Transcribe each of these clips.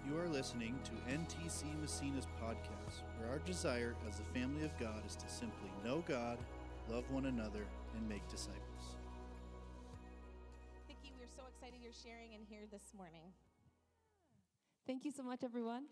You are listening to NTC Massena's podcast, where our desire as the family of God is to simply know God, love one another, and make disciples. Vicki, we're so excited you're sharing in here this morning. Thank you so much, everyone.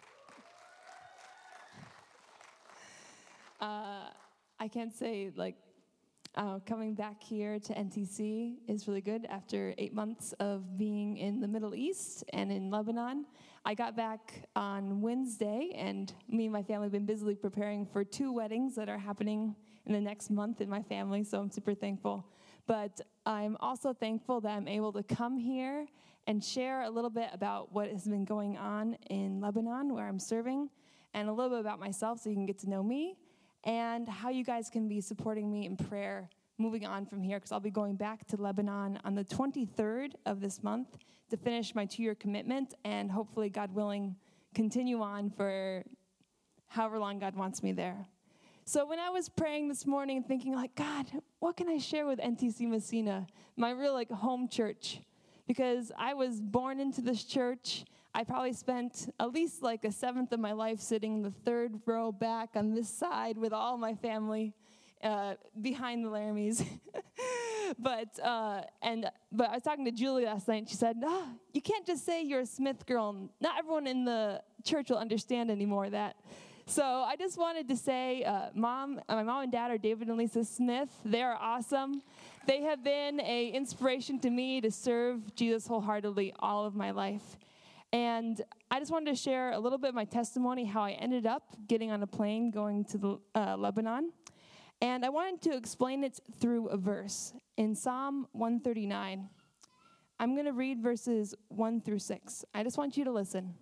I can't say, coming back here to NTC is really good after 8 months of being in the Middle East and in Lebanon. I got back on Wednesday, and me and my family have been busily preparing for 2 weddings that are happening in the next month in my family, so I'm super thankful. But I'm also thankful that I'm able to come here and share a little bit about what has been going on in Lebanon, where I'm serving, and a little bit about myself so you can get to know me, and how you guys can be supporting me in prayer moving on from here, because I'll be going back to Lebanon on the 23rd of this month to finish my 2-year commitment, and hopefully, God willing, continue on for however long God wants me there. So when I was praying this morning, thinking God, what can I share with NTC Massena, my real home church? Because I was born into this church. I probably spent at least a seventh of my life sitting in the 3rd row back on this side with all my family behind the Laramies. But I was talking to Julie last night, and she said, you can't just say you're a Smith girl. Not everyone in the church will understand anymore that. So I just wanted to say, my mom and dad are David and Lisa Smith. They are awesome. They have been an inspiration to me to serve Jesus wholeheartedly all of my life. And I just wanted to share a little bit of my testimony, how I ended up getting on a plane going to Lebanon. And I wanted to explain it through a verse in Psalm 139. I'm going to read verses 1 through 6. I just want you to listen.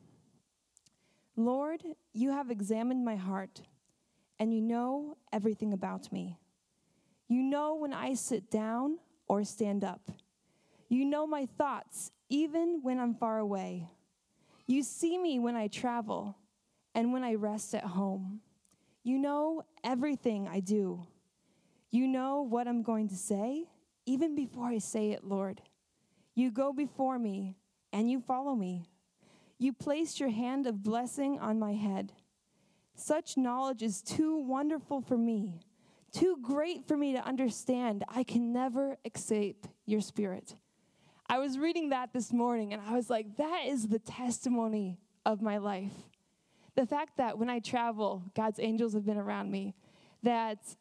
Lord, you have examined my heart, and you know everything about me. You know when I sit down or stand up. You know my thoughts, even when I'm far away. You see me when I travel and when I rest at home. You know everything I do. You know what I'm going to say, even before I say it, Lord. You go before me and you follow me. You placed your hand of blessing on my head. Such knowledge is too wonderful for me, too great for me to understand. I can never escape your spirit. I was reading that this morning, and I was like, that is the testimony of my life. The fact that when I travel, God's angels have been around me, that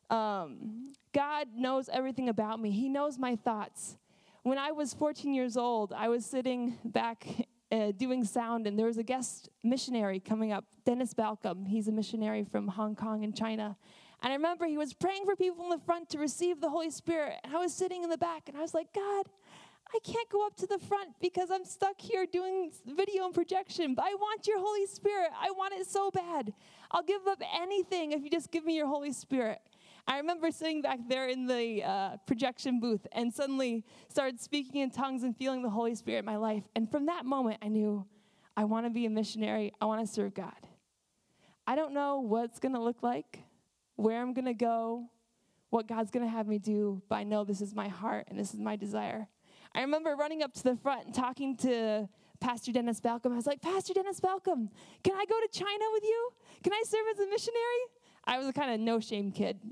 God knows everything about me. He knows my thoughts. When I was 14 years old, I was sitting back doing sound, and there was a guest missionary coming up, Dennis Balcom. He's a missionary from Hong Kong and China. And I remember he was praying for people in the front to receive the Holy Spirit. And I was sitting in the back, and I was like, God, I can't go up to the front because I'm stuck here doing video and projection, but I want your Holy Spirit. I want it so bad. I'll give up anything if you just give me your Holy Spirit. I remember sitting back there in the projection booth and suddenly started speaking in tongues and feeling the Holy Spirit in my life. And from that moment, I knew I want to be a missionary. I want to serve God. I don't know what it's going to look like, where I'm going to go, what God's going to have me do, but I know this is my heart and this is my desire. I remember running up to the front and talking to Pastor Dennis Balcom. I was like, Pastor Dennis Balcom, can I go to China with you? Can I serve as a missionary? I was a kind of no-shame kid.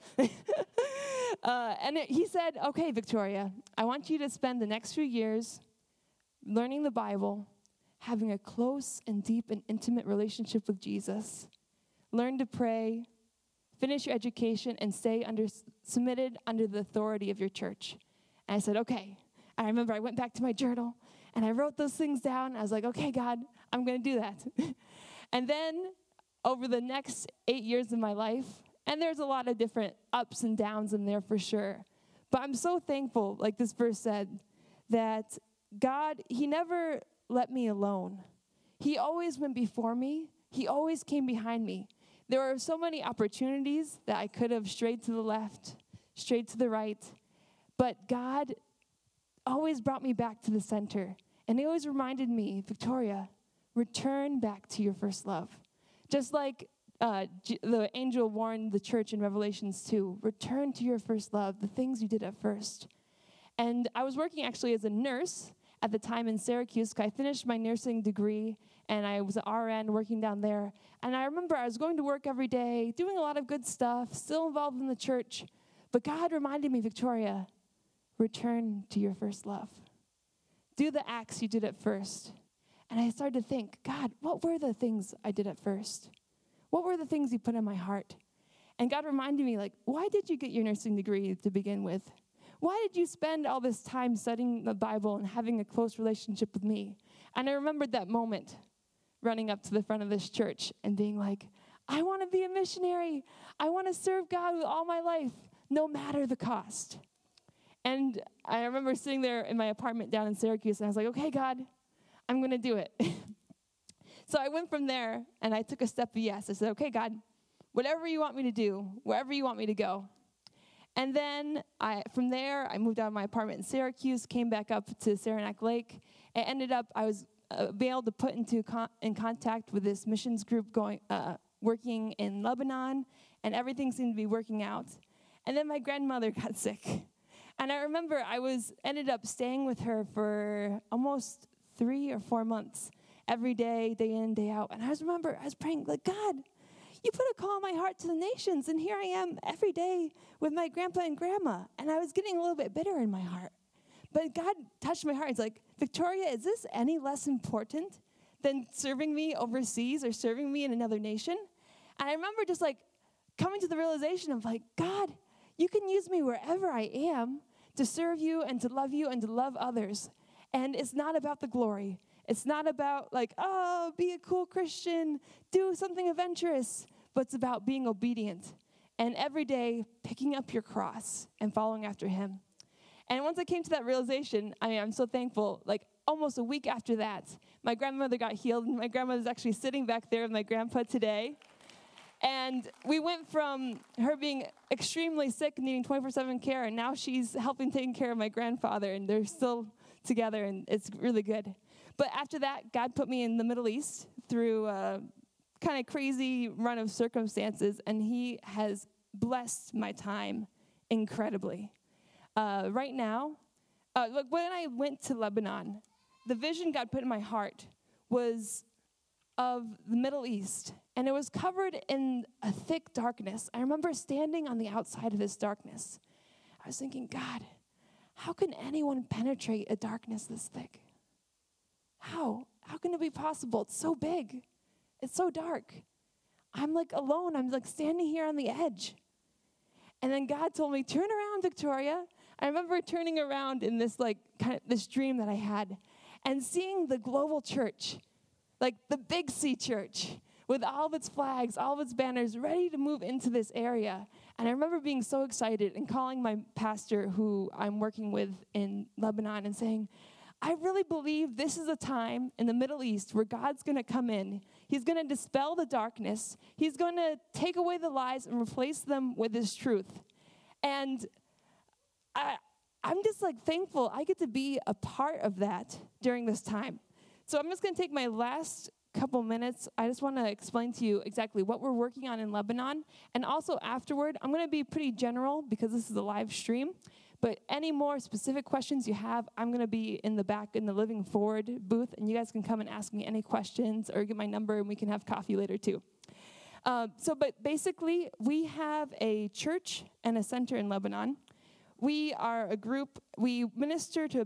He said, okay, Victoria, I want you to spend the next few years learning the Bible, having a close and deep and intimate relationship with Jesus. Learn to pray, finish your education, and stay submitted under the authority of your church. And I said, okay. I remember I went back to my journal, and I wrote those things down. I was like, okay, God, I'm going to do that. And then over the next 8 years of my life, and there's a lot of different ups and downs in there for sure, but I'm so thankful, like this verse said, that God, he never let me alone. He always went before me. He always came behind me. There were so many opportunities that I could have strayed to the left, strayed to the right, but God always brought me back to the center. And he always reminded me, Victoria, return back to your first love. Just like the angel warned the church in Revelations 2, return to your first love, the things you did at first. And I was working actually as a nurse at the time in Syracuse. I finished my nursing degree, and I was an RN working down there. And I remember I was going to work every day, doing a lot of good stuff, still involved in the church. But God reminded me, Victoria, return to your first love. Do the acts you did at first. And I started to think, God, what were the things I did at first? What were the things you put in my heart? And God reminded me, like, why did you get your nursing degree to begin with? Why did you spend all this time studying the Bible and having a close relationship with me? And I remembered that moment running up to the front of this church and being like, I want to be a missionary. I want to serve God with all my life, no matter the cost. And I remember sitting there in my apartment down in Syracuse, and I was like, okay, God, I'm going to do it. So I went from there, and I took a step of yes. I said, okay, God, whatever you want me to do, wherever you want me to go. And then from there, I moved out of my apartment in Syracuse, came back up to Saranac Lake, and ended up, I was able to put in contact with this missions group working in Lebanon, and everything seemed to be working out. And then my grandmother got sick. And I remember ended up staying with her for almost 3 or 4 months, every day, day in, day out. And I was praying, like, God, you put a call on my heart to the nations, and here I am every day with my grandpa and grandma. And I was getting a little bit bitter in my heart. But God touched my heart. He's like, Victoria, is this any less important than serving me overseas or serving me in another nation? And I remember just like coming to the realization of like, God, you can use me wherever I am to serve you and to love others. And it's not about the glory. It's not about like, oh, be a cool Christian, do something adventurous, but it's about being obedient and every day picking up your cross and following after him. And once I came to that realization, I'm so thankful. Like almost a week after that, my grandmother got healed, and my grandmother's actually sitting back there with my grandpa today. And we went from her being extremely sick and needing 24/7 care, and now she's helping taking care of my grandfather, and they're still together, and it's really good. But after that, God put me in the Middle East through a kind of crazy run of circumstances, and he has blessed my time incredibly. Right now, look, when I went to Lebanon, the vision God put in my heart was of the Middle East, and it was covered in a thick darkness. I remember standing on the outside of this darkness. I was thinking, God, how can anyone penetrate a darkness this thick? How? How can it be possible? It's so big. It's so dark. I'm like alone. I'm like standing here on the edge. And then God told me, turn around, Victoria. I remember turning around in this like kind of this dream that I had and seeing the global church, like the Big C church, with all of its flags, all of its banners, ready to move into this area. And I remember being so excited and calling my pastor who I'm working with in Lebanon and saying, I really believe this is a time in the Middle East where God's going to come in. He's going to dispel the darkness. He's going to take away the lies and replace them with his truth. And I'm just like thankful I get to be a part of that during this time. So I'm just going to take my last couple minutes. I just want to explain to you exactly what we're working on in Lebanon. And also afterward, I'm going to be pretty general because this is a live stream. But any more specific questions you have, I'm going to be in the back in the Living Forward booth, and you guys can come and ask me any questions or get my number, and we can have coffee later too. But basically, we have a church and a center in Lebanon. We are a group. We minister to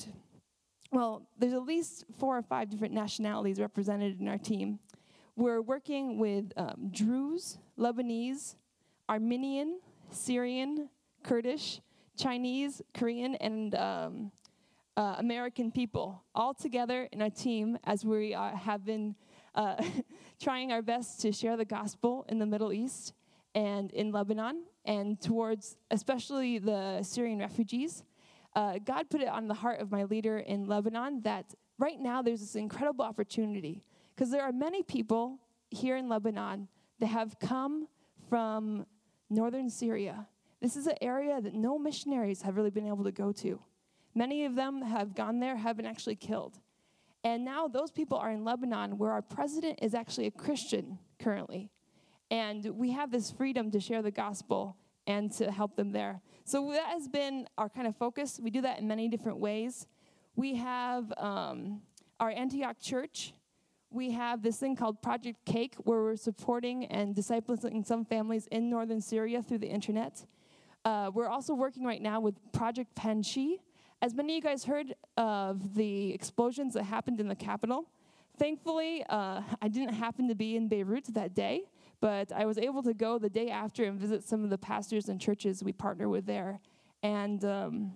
there's at least 4 or 5 different nationalities represented in our team. We're working with Druze, Lebanese, Armenian, Syrian, Kurdish, Chinese, Korean, and American people all together in a team as we have been trying our best to share the gospel in the Middle East and in Lebanon and towards especially the Syrian refugees. God put it on the heart of my leader in Lebanon that right now there's this incredible opportunity because there are many people here in Lebanon that have come from northern Syria. This is an area that no missionaries have really been able to go to. Many of them have gone there, have been actually killed. And now those people are in Lebanon where our president is actually a Christian currently. And we have this freedom to share the gospel and to help them there. So that has been our kind of focus. We do that in many different ways. We have our Antioch church. We have this thing called Project Cake, where we're supporting and discipling some families in northern Syria through the internet. We're also working right now with Project Panchi. As many of you guys heard of the explosions that happened in the capital, thankfully, I didn't happen to be in Beirut that day, but I was able to go the day after and visit some of the pastors and churches we partner with there. And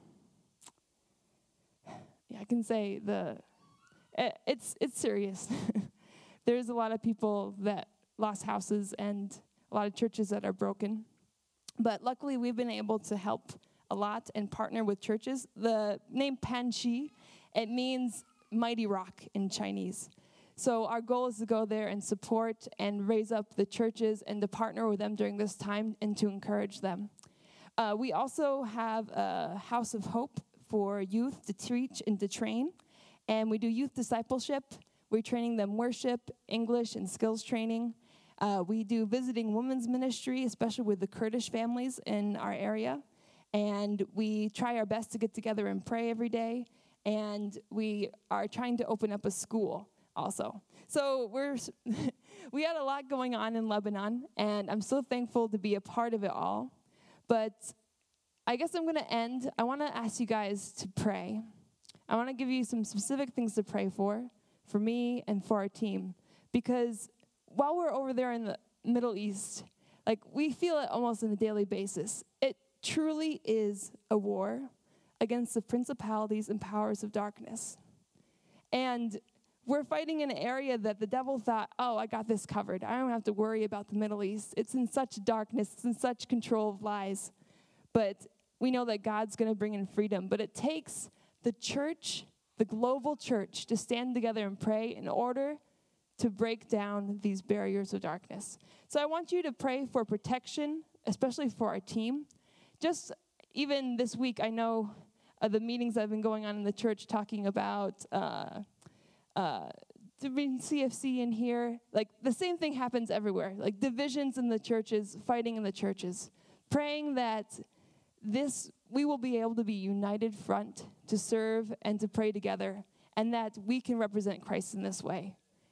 I can say it's serious. There's a lot of people that lost houses and a lot of churches that are broken. But luckily, we've been able to help a lot and partner with churches. The name Panchi, it means mighty rock in Chinese. So our goal is to go there and support and raise up the churches and to partner with them during this time and to encourage them. We also have a House of Hope for youth to teach and to train. And we do youth discipleship. We're training them worship, English, and skills training. We do visiting women's ministry, especially with the Kurdish families in our area. And we try our best to get together and pray every day. And we are trying to open up a school also. So we had a lot going on in Lebanon, and I'm so thankful to be a part of it all. But I guess I'm going to end. I want to ask you guys to pray. I want to give you some specific things to pray for me and for our team. Because while we're over there in the Middle East, we feel it almost on a daily basis. It truly is a war against the principalities and powers of darkness. And we're fighting in an area that the devil thought, I got this covered. I don't have to worry about the Middle East. It's in such darkness. It's in such control of lies. But we know that God's going to bring in freedom. But it takes the church, the global church, to stand together and pray in order to break down these barriers of darkness. So I want you to pray for protection, especially for our team. Just even this week, I know the meetings that have been going on in the church talking about to bring CFC in here. The same thing happens everywhere. Divisions in the churches, fighting in the churches. Praying that we will be able to be united front to serve and to pray together, and that we can represent Christ in this way.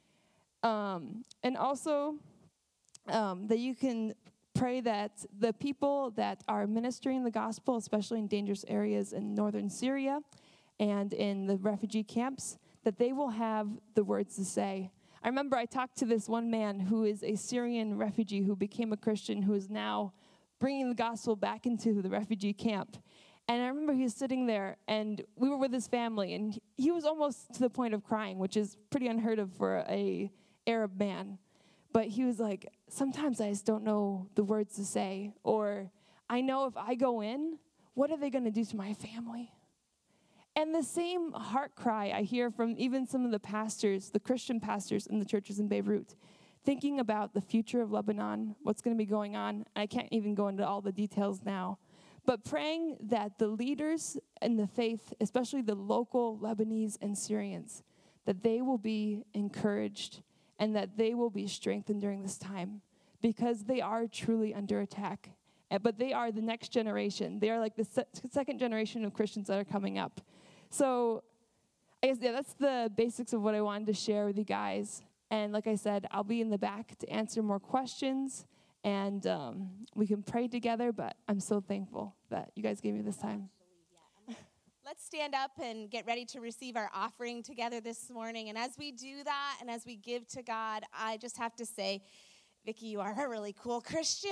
And also that you can pray that the people that are ministering the gospel, especially in dangerous areas in northern Syria and in the refugee camps, that they will have the words to say. I remember I talked to this one man who is a Syrian refugee who became a Christian, who is now bringing the gospel back into the refugee camp. And I remember he was sitting there, and we were with his family, and he was almost to the point of crying, which is pretty unheard of for a Arab man. But he was like, sometimes I just don't know the words to say, or I know if I go in, what are they going to do to my family? And the same heart cry I hear from even some of the pastors, the Christian pastors in the churches in Beirut, thinking about the future of Lebanon, what's going to be going on. I can't even go into all the details now. But praying that the leaders in the faith, especially the local Lebanese and Syrians, that they will be encouraged and that they will be strengthened during this time, because they are truly under attack. But they are the next generation. They are like the second generation of Christians that are coming up. So I guess, that's the basics of what I wanted to share with you guys. And like I said, I'll be in the back to answer more questions, and we can pray together, but I'm so thankful that you guys gave me this time. Let's stand up and get ready to receive our offering together this morning. And as we do that and as we give to God, I just have to say, Vicki, you are a really cool Christian.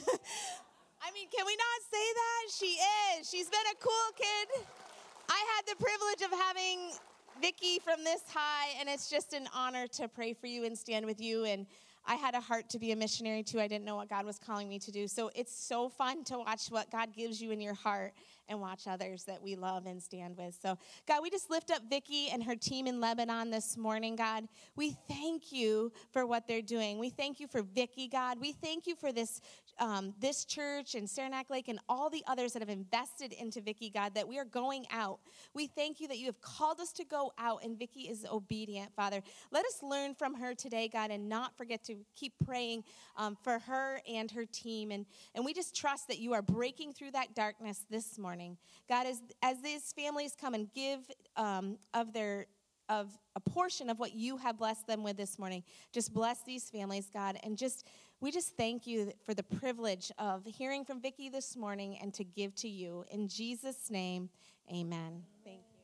I mean, can we not say that? She is. She's been a cool kid. I had the privilege of having Vicki from this high, and it's just an honor to pray for you and stand with you. And I had a heart to be a missionary too. I didn't know what God was calling me to do. So it's so fun to watch what God gives you in your heart and watch others that we love and stand with. So God, we just lift up Vicki and her team in Lebanon this morning, God. We thank you for what they're doing. We thank you for Vicki, God. We thank you for this church and Saranac Lake and all the others that have invested into Vicki, God, that we are going out. We thank you that you have called us to go out, and Vicki is obedient, Father. Let us learn from her today, God, and not forget to keep praying for her and her team. And we just trust that you are breaking through that darkness this morning. morning. God, as these families come and give of a portion of what you have blessed them with this morning, just bless these families, God, and we just thank you for the privilege of hearing from Vicki this morning and to give to you. In Jesus' name, amen. Thank you.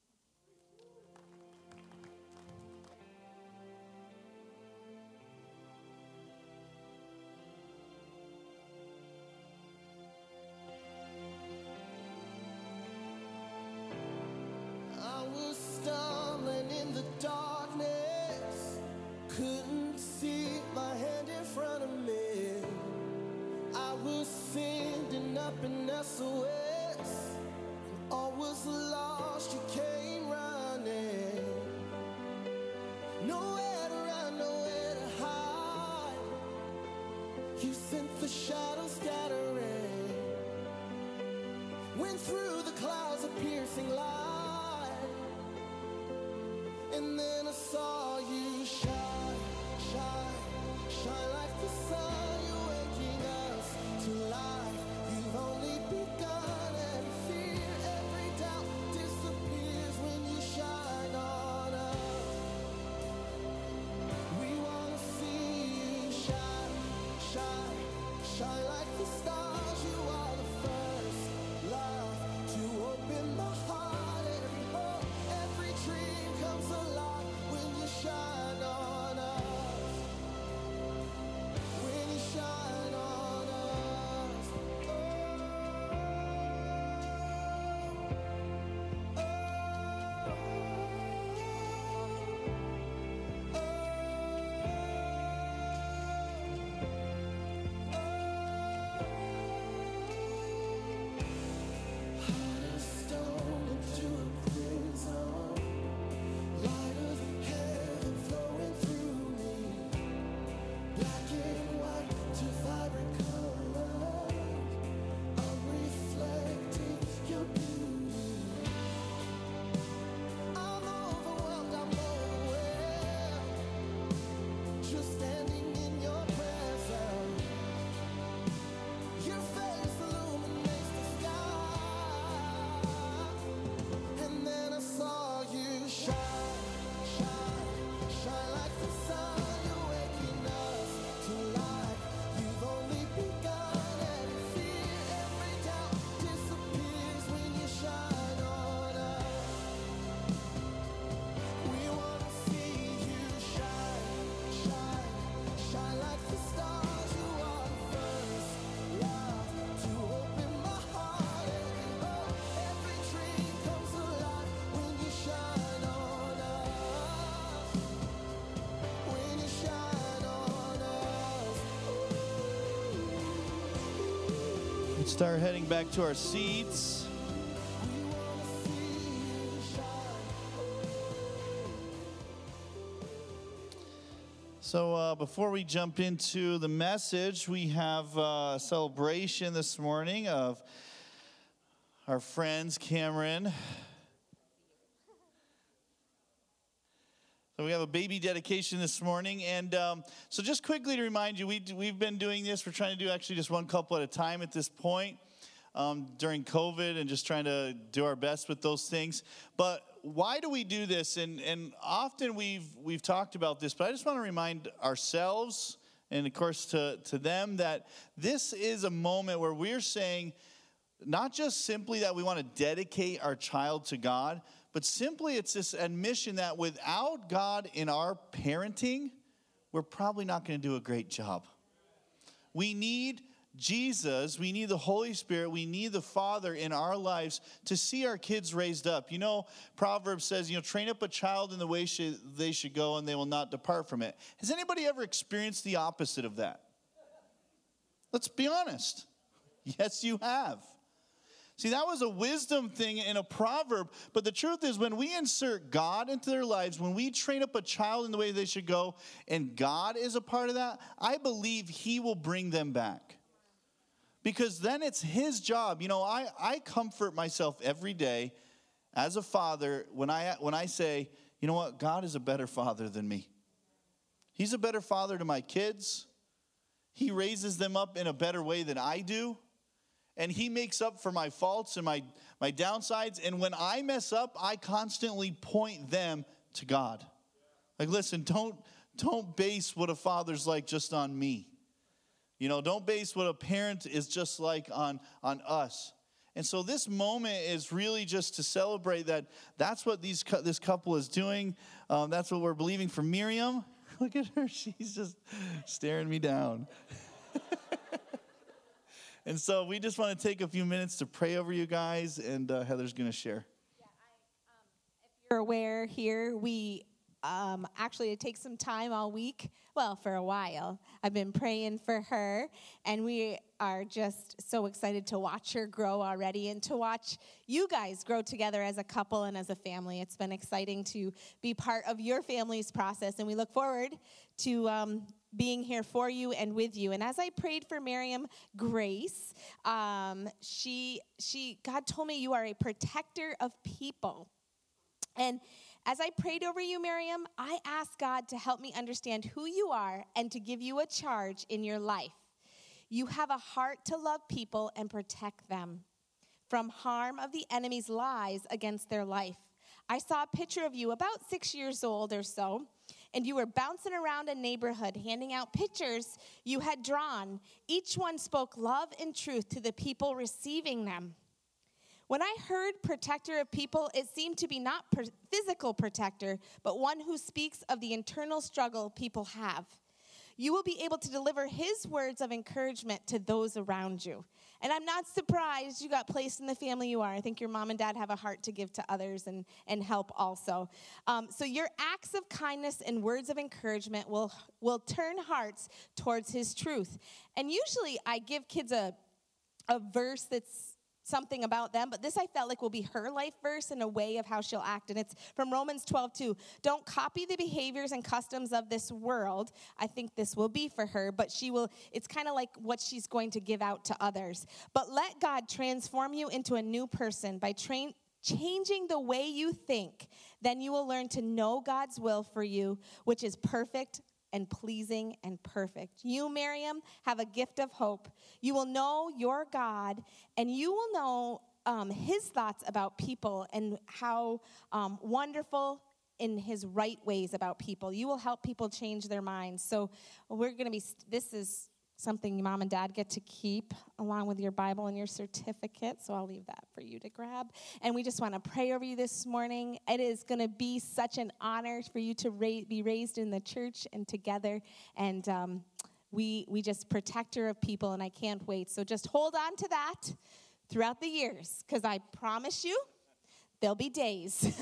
I was stumbling in the darkness, couldn't see my hand in front of me. I was sending up in SOS, all was lost, you came running. Nowhere to run, nowhere to hide, you sent the shadows scattering, went through the clouds of piercing light, and then I saw you shine, shine, shine like the sun. You're waking us to life. You've only begun, and fear, every doubt disappears when you shine on us. We want to see you shine, shine, shine like the stars. You are the first love to open my heart. Every hope, every dream comes alive when you shine on us. When you shine on us. Heart of stone into a prison, light of heaven flowing through me, black and white to vibrant colors, I'm reflecting your beauty. I'm overwhelmed, I'm overwhelmed, just standing in your presence. Your face illuminates the sky, and then I saw you shine, shine, shine like the sun. You're waking us to life. You've only begun, and fear, every doubt disappears when you shine on us. We want to see you shine, shine, shine like the stars. You are the first love to open my heart. Every hope, every dream comes alive when you shine on us. When you shine on us. Let's start heading back to our seats. We want to see you shine. So before we jump into the message, we have a celebration this morning of our friends, Cameron. So we have a baby dedication this morning. And so just quickly to remind you, we've been doing this. We're trying to do actually just one couple at a time at this point during COVID and just trying to do our best with those things. But why do we do this? And often we've talked about this, but I just want to remind ourselves and, of course, to them that this is a moment where we're saying not just simply that we want to dedicate our child to God, but simply it's this admission that without God in our parenting, we're probably not going to do a great job. We need Jesus, we need the Holy Spirit, we need the Father in our lives to see our kids raised up. You know, Proverbs says, train up a child in the way they should go and they will not depart from it. Has anybody ever experienced the opposite of that? Let's be honest. Yes, you have. See, that was a wisdom thing in a proverb, but the truth is when we insert God into their lives, when we train up a child in the way they should go, and God is a part of that, I believe He will bring them back. Because then it's His job. I comfort myself every day as a father when I say, you know what, God is a better father than me. He's a better father to my kids. He raises them up in a better way than I do. And he makes up for my faults and my downsides. And when I mess up, I constantly point them to God. Like, listen, don't base what a father's like just on me. You know, don't base what a parent is just like on us. And so this moment is really just to celebrate that that's what this couple is doing. That's what we're believing for Miriam. Look at her. She's just staring me down. And so we just want to take a few minutes to pray over you guys, and Heather's going to share. Yeah, if you're aware here, we actually take some time all week. Well, for a while. I've been praying for her, and we are just so excited to watch her grow already and to watch you guys grow together as a couple and as a family. It's been exciting to be part of your family's process, and we look forward to being here for you and with you. And as I prayed for Miriam Grace, God told me you are a protector of people. And as I prayed over you, Miriam, I asked God to help me understand who you are and to give you a charge in your life. You have a heart to love people and protect them from harm of the enemy's lies against their life. I saw a picture of you about 6 years old or so, and you were bouncing around a neighborhood handing out pictures you had drawn. Each one spoke love and truth to the people receiving them. When I heard protector of people, it seemed to be not physical protector, but one who speaks of the internal struggle people have. You will be able to deliver his words of encouragement to those around you. And I'm not surprised you got placed in the family you are. I think your mom and dad have a heart to give to others and help also. So your acts of kindness and words of encouragement will turn hearts towards his truth. And usually I give kids a verse that's something about them, but this I felt like will be her life verse and a way of how she'll act. And it's from Romans 12:2. Don't copy the behaviors and customs of this world. I think this will be for her, but it's kind of like what she's going to give out to others. But let God transform you into a new person by changing the way you think. Then you will learn to know God's will for you, which is perfect and pleasing and perfect. You, Miriam, have a gift of hope. You will know your God, and you will know his thoughts about people and how wonderful in his right ways about people. You will help people change their minds. So this is something mom and dad get to keep along with your Bible and your certificate. So I'll leave that for you to grab. And we just want to pray over you this morning. It is going to be such an honor for you to be raised in the church and together. And we just protector of people, and I can't wait. So just hold on to that throughout the years, because I promise you, there'll be days.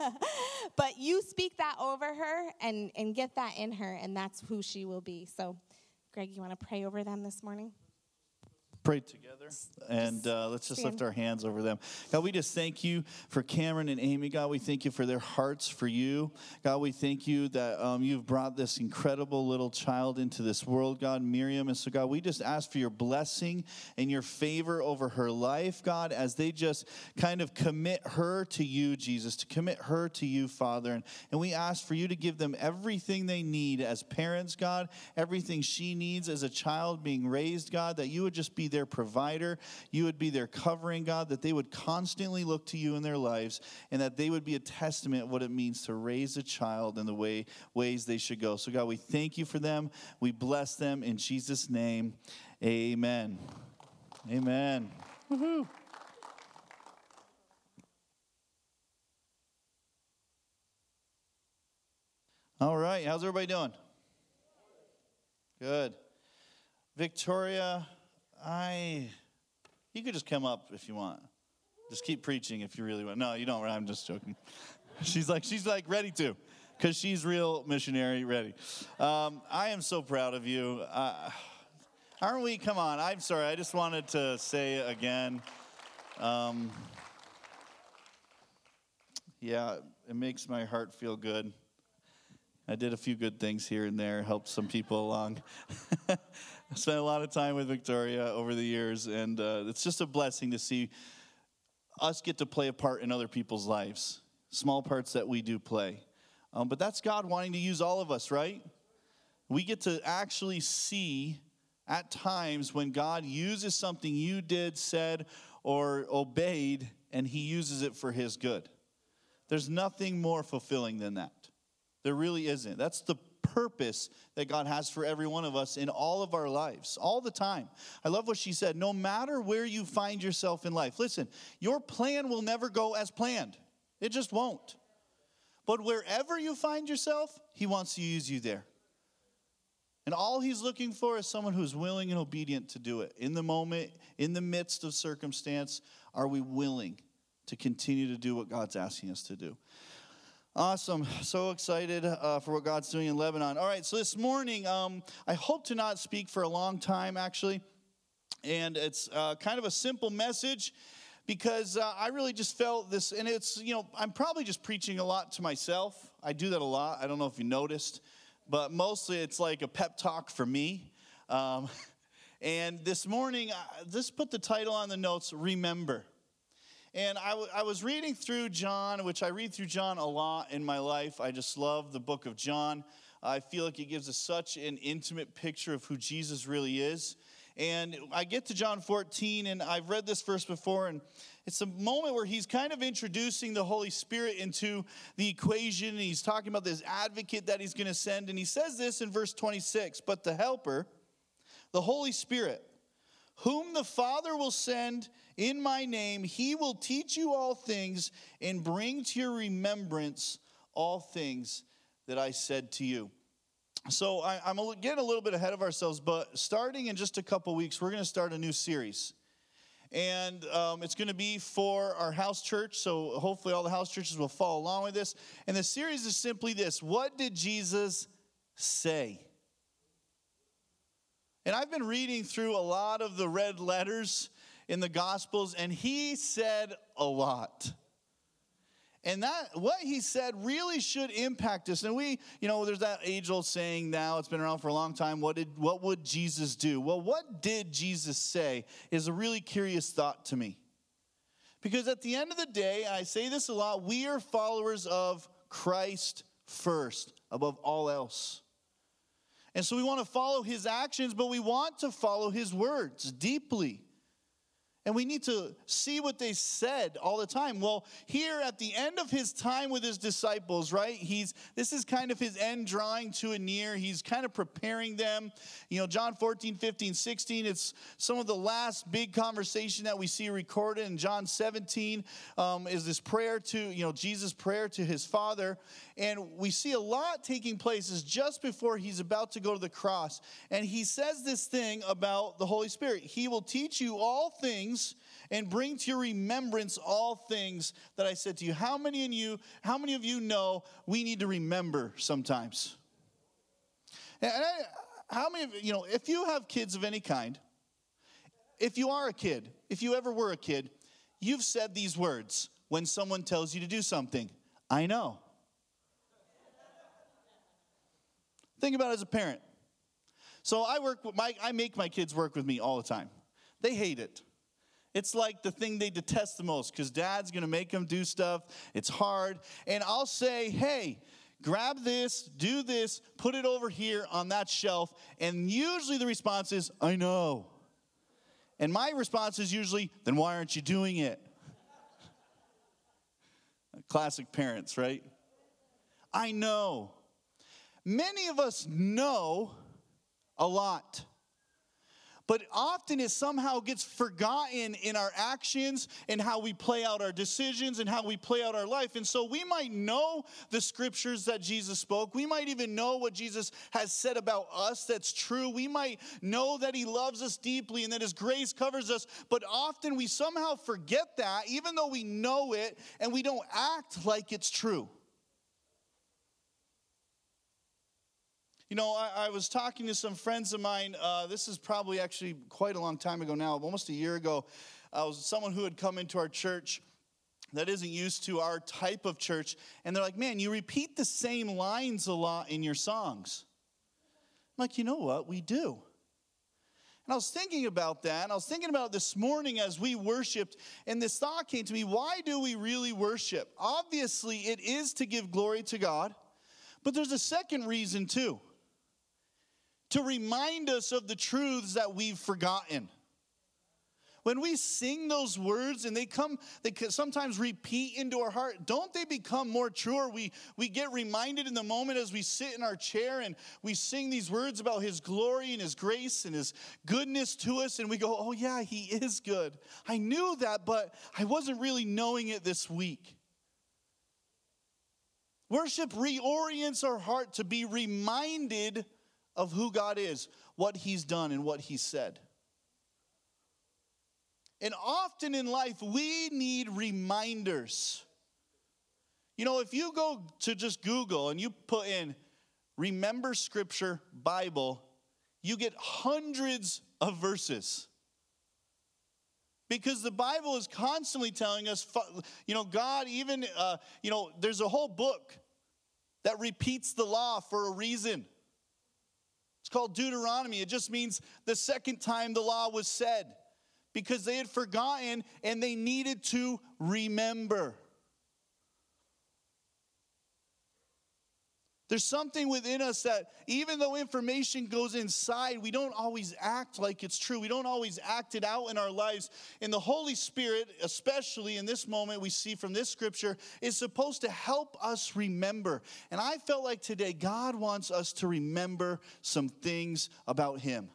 But you speak that over her and get that in her, and that's who she will be. So Greg, you want to pray over them this morning? Pray together, and let's just lift our hands over them. God, we just thank you for Cameron and Amy. God, we thank you for their hearts for you. God, we thank you that you've brought this incredible little child into this world, God, Miriam. And so, God, we just ask for your blessing and your favor over her life, God, as they just kind of commit her to you, Jesus, to commit her to you, Father. And we ask for you to give them everything they need as parents, God, everything she needs as a child being raised, God, that you would just be their provider, you would be their covering, God, that they would constantly look to you in their lives, and that they would be a testament of what it means to raise a child in the ways they should go. So, God, we thank you for them. We bless them in Jesus' name. Amen. Amen. Woohoo. All right, how's everybody doing? Good. Victoria, you could just come up if you want. Just keep preaching if you really want. No, you don't. I'm just joking. She's like ready to, because she's real missionary ready. I am so proud of you. Aren't we? Come on. I'm sorry. I just wanted to say again. Yeah, it makes my heart feel good. I did a few good things here and there, helped some people along. I spent a lot of time with Victoria over the years, and it's just a blessing to see us get to play a part in other people's lives, small parts that we do play. But that's God wanting to use all of us, right? We get to actually see at times when God uses something you did, said, or obeyed, and he uses it for his good. There's nothing more fulfilling than that. There really isn't. That's the purpose that God has for every one of us in all of our lives, all the time. I love what she said. No matter where you find yourself in life, listen, your plan will never go as planned. It just won't. But wherever you find yourself, he wants to use you there. And all he's looking for is someone who's willing and obedient to do it. In the moment, in the midst of circumstance, are we willing to continue to do what God's asking us to do? Awesome. So excited for what God's doing in Lebanon. All right, so this morning, I hope to not speak for a long time, actually. And it's kind of a simple message because I really just felt this. And it's, I'm probably just preaching a lot to myself. I do that a lot. I don't know if you noticed. But mostly it's like a pep talk for me. And this morning, just put the title on the notes, Remember. And I was reading through John, which I read through John a lot in my life. I just love the book of John. I feel like it gives us such an intimate picture of who Jesus really is. And I get to John 14, and I've read this verse before, and it's a moment where he's kind of introducing the Holy Spirit into the equation, and he's talking about this advocate that he's going to send, and he says this in verse 26, but the Helper, the Holy Spirit, whom the Father will send in my name, he will teach you all things and bring to your remembrance all things that I said to you. So I'm getting a little bit ahead of ourselves, but starting in just a couple weeks, we're going to start a new series. And it's going to be for our house church, so hopefully all the house churches will follow along with this. And the series is simply this: what did Jesus say? And I've been reading through a lot of the red letters in the Gospels, and he said a lot. And that what he said really should impact us. And we, there's that age-old saying now, it's been around for a long time, what would Jesus do? Well, what did Jesus say is a really curious thought to me. Because at the end of the day, I say this a lot, we are followers of Christ first, above all else. And so we want to follow his actions, but we want to follow his words deeply. And we need to see what they said all the time. Well, here at the end of his time with his disciples, right? This is kind of his end drawing to a near. He's kind of preparing them. John 14, 15, 16, it's some of the last big conversation that we see recorded. In John 17 is this prayer to, Jesus' prayer to his Father. And we see a lot taking place is just before he's about to go to the cross. And he says this thing about the Holy Spirit. He will teach you all things and bring to your remembrance all things that I said to you. How many of you know we need to remember sometimes? And how many of if you have kids of any kind, if you are a kid, if you ever were a kid, you've said these words when someone tells you to do something. I know. Think about it as a parent. So I make my kids work with me all the time. They hate it. It's like the thing they detest the most because dad's going to make them do stuff. It's hard. And I'll say, hey, grab this, do this, put it over here on that shelf. And usually the response is, I know. And my response is usually, then why aren't you doing it? Classic parents, right? I know. Many of us know a lot. But often it somehow gets forgotten in our actions and how we play out our decisions and how we play out our life. And so we might know the scriptures that Jesus spoke. We might even know what Jesus has said about us that's true. We might know that he loves us deeply and that his grace covers us. But often we somehow forget that, even though we know it, and we don't act like it's true. I was talking to some friends of mine. This is probably actually quite a long time ago now, almost a year ago. Was someone who had come into our church that isn't used to our type of church. And they're like, man, you repeat the same lines a lot in your songs. I'm like, you know what? We do. And I was thinking about that. And I was thinking about it this morning as we worshiped. And this thought came to me, why do we really worship? Obviously, it is to give glory to God. But there's a second reason, too. to remind us of the truths that we've forgotten. When we sing those words and they can sometimes repeat into our heart, don't they become more true? Or we get reminded in the moment as we sit in our chair and we sing these words about his glory and his grace and his goodness to us, and we go, oh yeah, he is good. I knew that, but I wasn't really knowing it this week. Worship reorients our heart to be reminded of who God is, what he's done, and what he said. And often in life, we need reminders. You know, if you go to just Google and you put in Remember Scripture Bible, you get hundreds of verses. Because the Bible is constantly telling us, you know, God even, there's a whole book that repeats the law for a reason. It's called Deuteronomy. It just means the second time the law was said. Because they had forgotten and they needed to remember. There's something within us that even though information goes inside, we don't always act like it's true. We don't always act it out in our lives. And the Holy Spirit, especially in this moment we see from this scripture, is supposed to help us remember. And I felt like today God wants us to remember some things about him.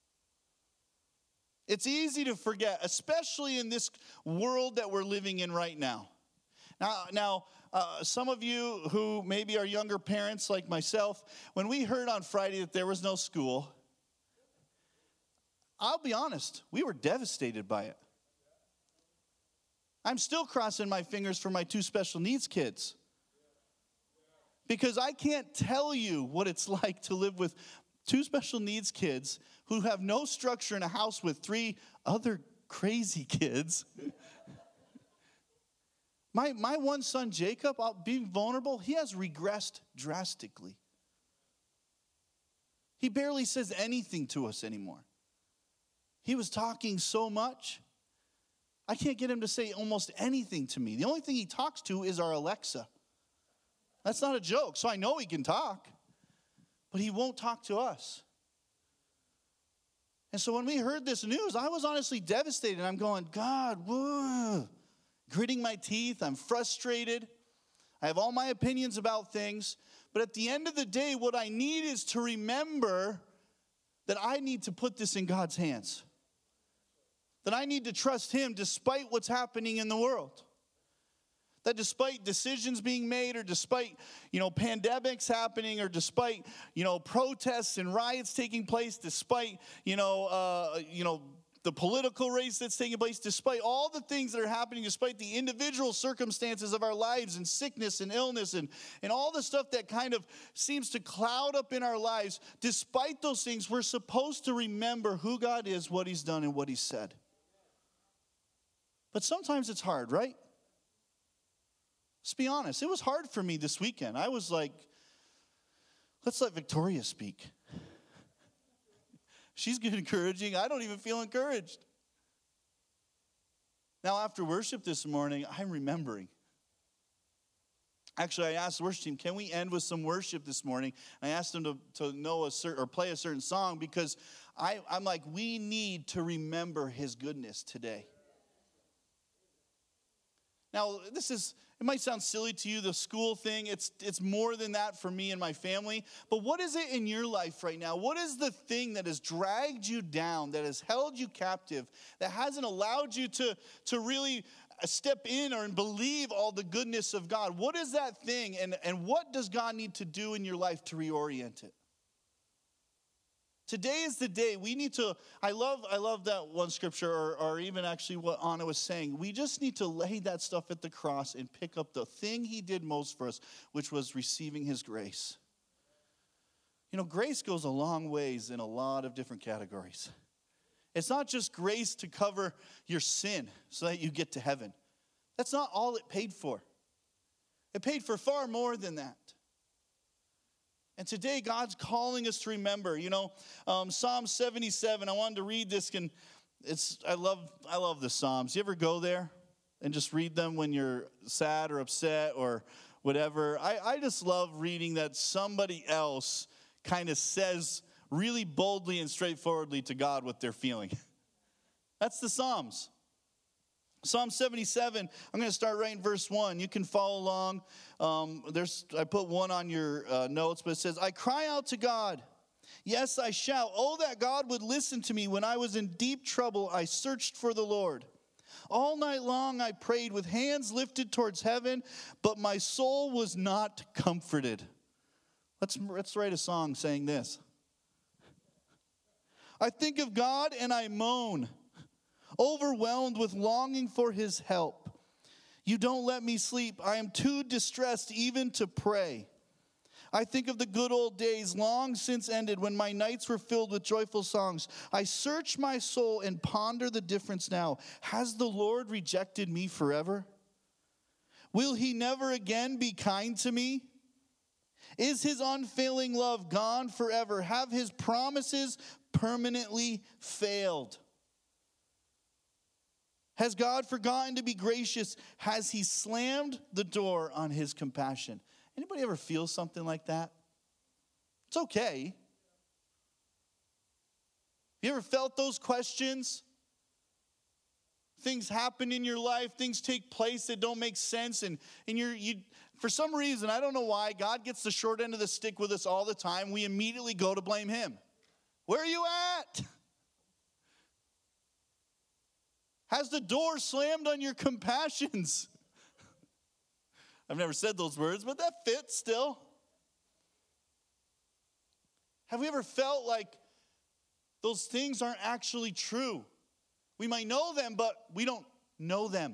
It's easy to forget, especially in this world that we're living in right now. Now, some of you who maybe are younger parents like myself, when we heard on Friday that there was no school, I'll be honest, we were devastated by it. I'm still crossing my fingers for my 2 special needs kids. Because I can't tell you what it's like to live with 2 special needs kids who have no structure in a house with 3 other crazy kids. My one son, Jacob, I'll be vulnerable, he has regressed drastically. He barely says anything to us anymore. He was talking so much, I can't get him to say almost anything to me. The only thing he talks to is our Alexa. That's not a joke, so I know he can talk, but he won't talk to us. And so when we heard this news, I was honestly devastated. I'm going, God, whoa. Gritting my teeth, I'm frustrated. I have all my opinions about things. But at the end of the day, what I need is to remember that I need to put this in God's hands. That I need to trust him despite what's happening in the world. That despite decisions being made, or despite, pandemics happening, or despite, protests and riots taking place, despite, the political race that's taking place, despite all the things that are happening, despite the individual circumstances of our lives and sickness and illness and all the stuff that kind of seems to cloud up in our lives, despite those things, we're supposed to remember who God is, what he's done, and what he said. But sometimes it's hard, right? Let's be honest. It was hard for me this weekend. I was like, let's let Victoria speak. She's good encouraging. I don't even feel encouraged. Now, after worship this morning, I'm remembering. Actually, I asked the worship team, can we end with some worship this morning? And I asked them to know or play a certain song, because I'm like, we need to remember his goodness today. Now, it might sound silly to you, the school thing. It's more than that for me and my family. But what is it in your life right now? What is the thing that has dragged you down, that has held you captive, that hasn't allowed you to really step in or believe all the goodness of God? What is that thing, and what does God need to do in your life to reorient it? Today is the day we need to, I love that one scripture, or even actually what Anna was saying. We just need to lay that stuff at the cross and pick up the thing he did most for us, which was receiving his grace. Grace goes a long ways in a lot of different categories. It's not just grace to cover your sin so that you get to heaven. That's not all it paid for. It paid for far more than that. And today, God's calling us to remember. Psalm 77. I wanted to read this. I love the Psalms. You ever go there and just read them when you're sad or upset or whatever? I just love reading that somebody else kind of says really boldly and straightforwardly to God what they're feeling. That's the Psalms. Psalm 77, I'm going to start right in verse 1. You can follow along. I put 1 on your notes, but it says, I cry out to God. Yes, I shout. Oh, that God would listen to me. When I was in deep trouble, I searched for the Lord. All night long I prayed with hands lifted towards heaven, but my soul was not comforted. Let's write a song saying this. I think of God and I moan, overwhelmed with longing for his help. You don't let me sleep. I am too distressed even to pray. I think of the good old days long since ended when my nights were filled with joyful songs. I search my soul and ponder the difference now. Has the Lord rejected me forever? Will he never again be kind to me? Is his unfailing love gone forever? Have his promises permanently failed? Has God forgotten to be gracious? Has he slammed the door on his compassion? Anybody ever feel something like that? It's okay. You ever felt those questions? Things happen in your life, things take place that don't make sense, and you for some reason, I don't know why, God gets the short end of the stick with us all the time. We immediately go to blame him. Where are you at? Has the door slammed on your compassions? I've never said those words, but that fits still. Have we ever felt like those things aren't actually true? We might know them, but we don't know them.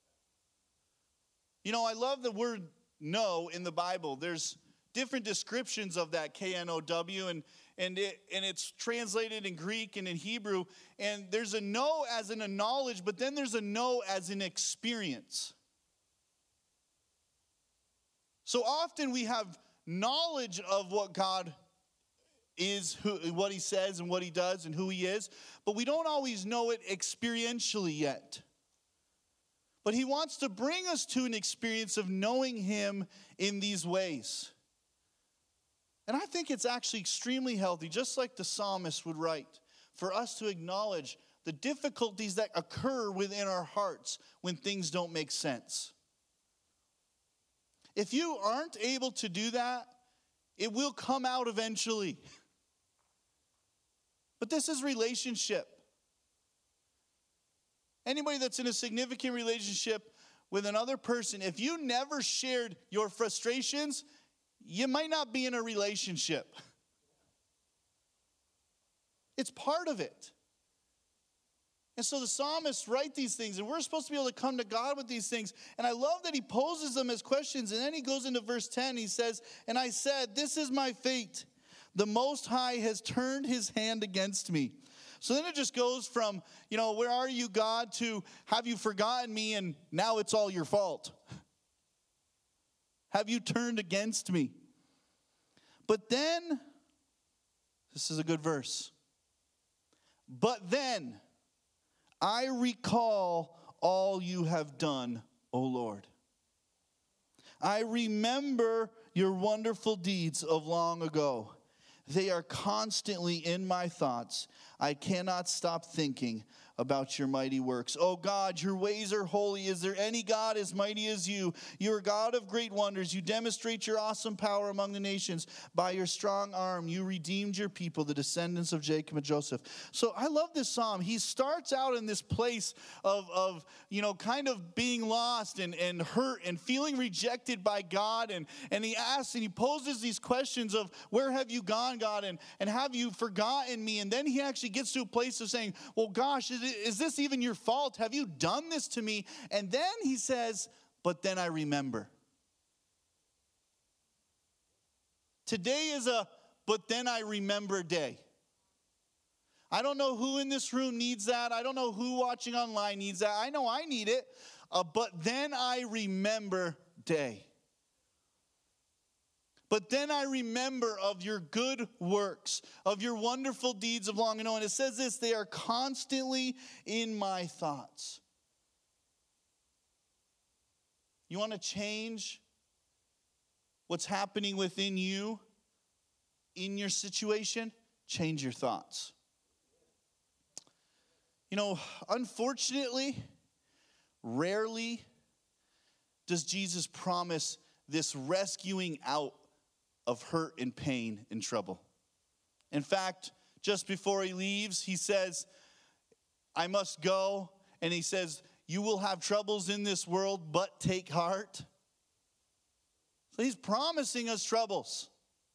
You know, I love the word know in the Bible. There's different descriptions of that, K-N-O-W, and it's translated in Greek and in Hebrew. And there's a know as in a knowledge, but then there's a know as an experience. So often we have knowledge of what God is, what he says and what he does and who he is, but we don't always know it experientially yet. But he wants to bring us to an experience of knowing him in these ways. And I think it's actually extremely healthy, just like the psalmist would write, for us to acknowledge the difficulties that occur within our hearts when things don't make sense. If you aren't able to do that, it will come out eventually. But this is relationship. Anybody that's in a significant relationship with another person, if you never shared your frustrations, you might not be in a relationship. It's part of it. And so the psalmists write these things, and we're supposed to be able to come to God with these things. And I love that he poses them as questions. And then he goes into verse 10, he says, and I said, this is my fate. The Most High has turned his hand against me. So then it just goes from, where are you, God, to have you forgotten me and now it's all your fault? Have you turned against me? But then, this is a good verse. But then I recall all you have done, O Lord. I remember your wonderful deeds of long ago. They are constantly in my thoughts. I cannot stop thinking about your mighty works. Oh God, your ways are holy. Is there any God as mighty as you? You are God of great wonders. You demonstrate your awesome power among the nations. By your strong arm, you redeemed your people, the descendants of Jacob and Joseph. So I love this psalm. He starts out in this place of kind of being lost and hurt and feeling rejected by God. And he asks and he poses these questions of, where have you gone, God? And have you forgotten me? And then he actually gets to a place of saying, well, gosh, is this even your fault? Have you done this to me? And then he says, but then I remember. Today is a but then I remember day. I don't know who in this room needs that. I don't know who watching online needs that. I know I need it. But then I remember day. But then I remember of your good works, of your wonderful deeds of long ago. And it says this, they are constantly in my thoughts. You want to change what's happening within you, in your situation? change your thoughts. You know, unfortunately, rarely does Jesus promise this rescuing out of hurt and pain and trouble. In fact, just before he leaves, he says, I must go. And he says, you will have troubles in this world, but take heart. So he's promising us troubles.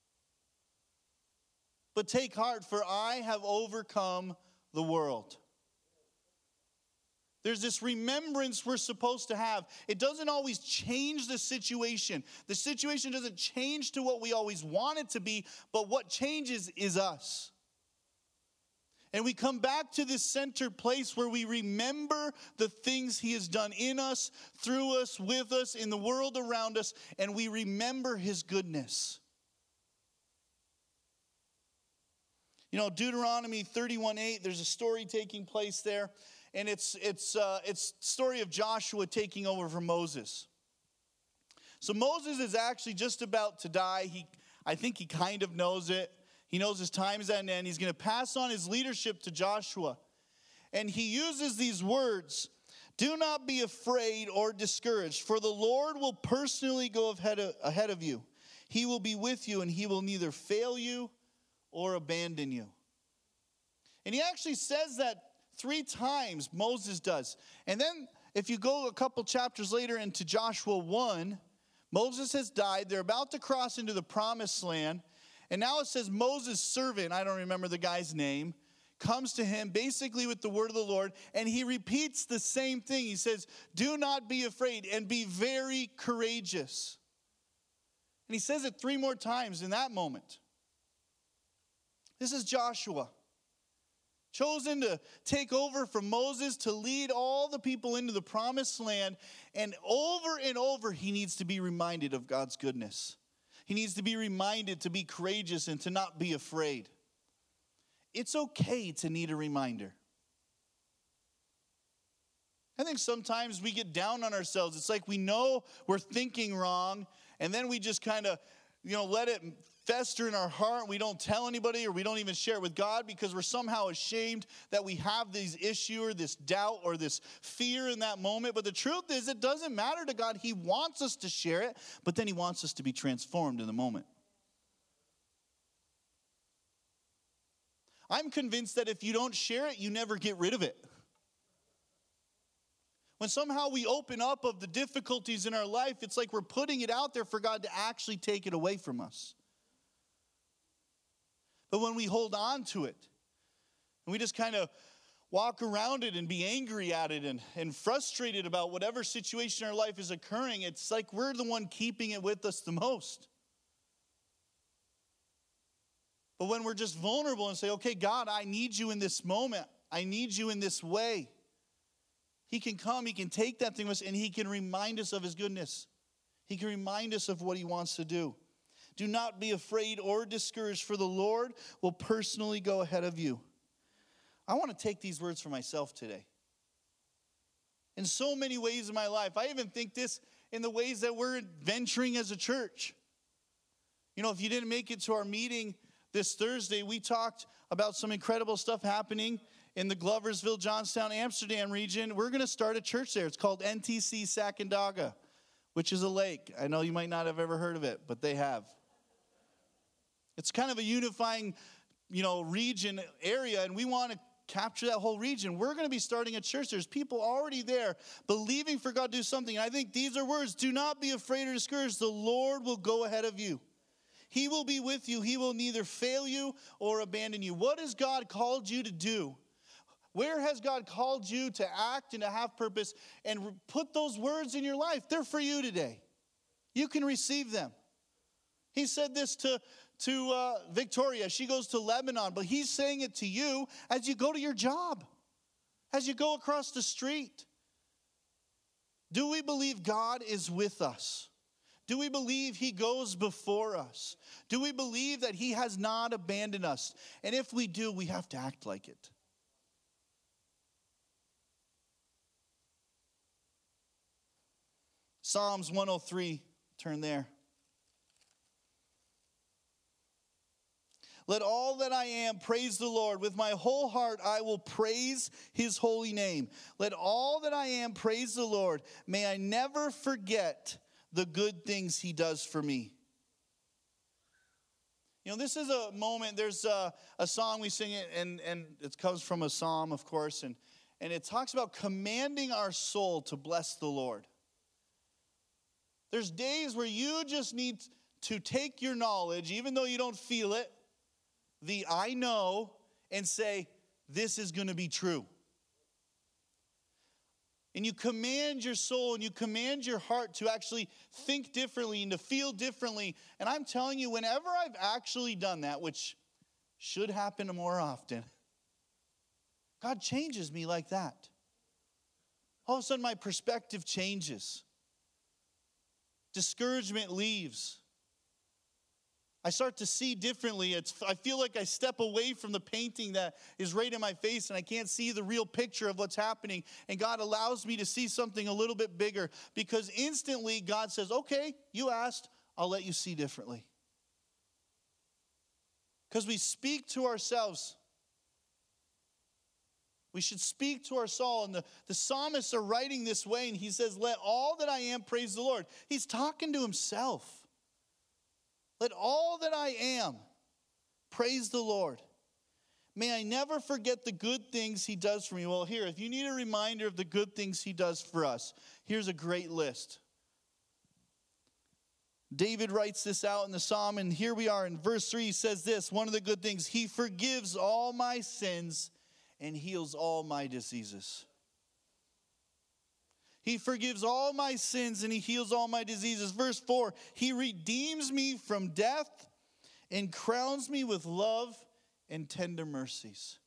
But take heart, for I have overcome the world. There's this remembrance we're supposed to have. It doesn't always change the situation. The situation doesn't change to what we always want it to be, but what changes is us. And we come back to this centered place where we remember the things he has done in us, through us, with us, in the world around us, and we remember his goodness. You know, Deuteronomy 31:8, there's a story taking place there, and it's story of Joshua taking over from Moses. So Moses is actually just about to die. I think he kind of knows it. He knows his time is at an end. He's going to pass on his leadership to Joshua. And he uses these words, do not be afraid or discouraged, for the Lord will personally go ahead of you. He will be with you, and he will neither fail you or abandon you. And he actually says that 3 times, Moses does. And then if you go a couple chapters later into Joshua 1, Moses has died. They're about to cross into the promised land. And now it says Moses' servant, I don't remember the guy's name, comes to him basically with the word of the Lord, and he repeats the same thing. He says, do not be afraid and be very courageous. And he says it 3 more times in that moment. This is Joshua, chosen to take over from Moses to lead all the people into the promised land. And over, he needs to be reminded of God's goodness. He needs to be reminded to be courageous and to not be afraid. It's okay to need a reminder. I think sometimes we get down on ourselves. It's like we know we're thinking wrong, and then we just kind of, let it fester in our heart. We don't tell anybody, or we don't even share it with God because we're somehow ashamed that we have this issue or this doubt or this fear in that moment. But the truth is, it doesn't matter to God. He wants us to share it, but then he wants us to be transformed in the moment. I'm convinced that if you don't share it, you never get rid of it. When somehow we open up of the difficulties in our life, it's like we're putting it out there for God to actually take it away from us. But when we hold on to it, and we just kind of walk around it and be angry at it and frustrated about whatever situation in our life is occurring, it's like we're the one keeping it with us the most. But when we're just vulnerable and say, okay, God, I need you in this moment. I need you in this way. He can come, he can take that thing with us, and he can remind us of his goodness. He can remind us of what he wants to do. Do not be afraid or discouraged, for the Lord will personally go ahead of you. I want to take these words for myself today. In so many ways in my life, I even think this in the ways that we're venturing as a church. If you didn't make it to our meeting this Thursday, we talked about some incredible stuff happening in the Gloversville, Johnstown, Amsterdam region. We're going to start a church there. It's called NTC Sacandaga, which is a lake. I know you might not have ever heard of it, but they have. It's kind of a unifying, region area, and we want to capture that whole region. We're going to be starting a church. There's people already there believing for God to do something. And I think these are words. Do not be afraid or discouraged. The Lord will go ahead of you. He will be with you. He will neither fail you or abandon you. What has God called you to do? Where has God called you to act and to have purpose? And put those words in your life. They're for you today. You can receive them. He said this to Victoria. She goes to Lebanon, but he's saying it to you as you go to your job, as you go across the street. Do we believe God is with us? Do we believe he goes before us? Do we believe that he has not abandoned us? And if we do, we have to act like it. Psalms 103, turn there. Let all that I am praise the Lord. With my whole heart I will praise his holy name. Let all that I am praise the Lord. May I never forget the good things he does for me. You know, this is a moment, there's a song we sing it, and it comes from a psalm, of course, and it talks about commanding our soul to bless the Lord. There's days where you just need to take your knowledge, even though you don't feel it, the I know, and say, this is going to be true. And you command your soul and you command your heart to actually think differently and to feel differently. And I'm telling you, whenever I've actually done that, which should happen more often, God changes me like that. All of a sudden, my perspective changes. Discouragement leaves. I start to see differently. I feel like I step away from the painting that is right in my face and I can't see the real picture of what's happening. And God allows me to see something a little bit bigger because instantly God says, okay, you asked, I'll let you see differently. Because we speak to ourselves. We should speak to our soul. And the psalmists are writing this way and he says, let all that I am praise the Lord. He's talking to himself. Let all that I am praise the Lord. May I never forget the good things he does for me. Well, here, if you need a reminder of the good things he does for us, here's a great list. David writes this out in the psalm, and here we are in verse 3. He says this, one of the good things, he forgives all my sins and heals all my diseases. He forgives all my sins and he heals all my diseases. Verse 4, he redeems me from death and crowns me with love and tender mercies.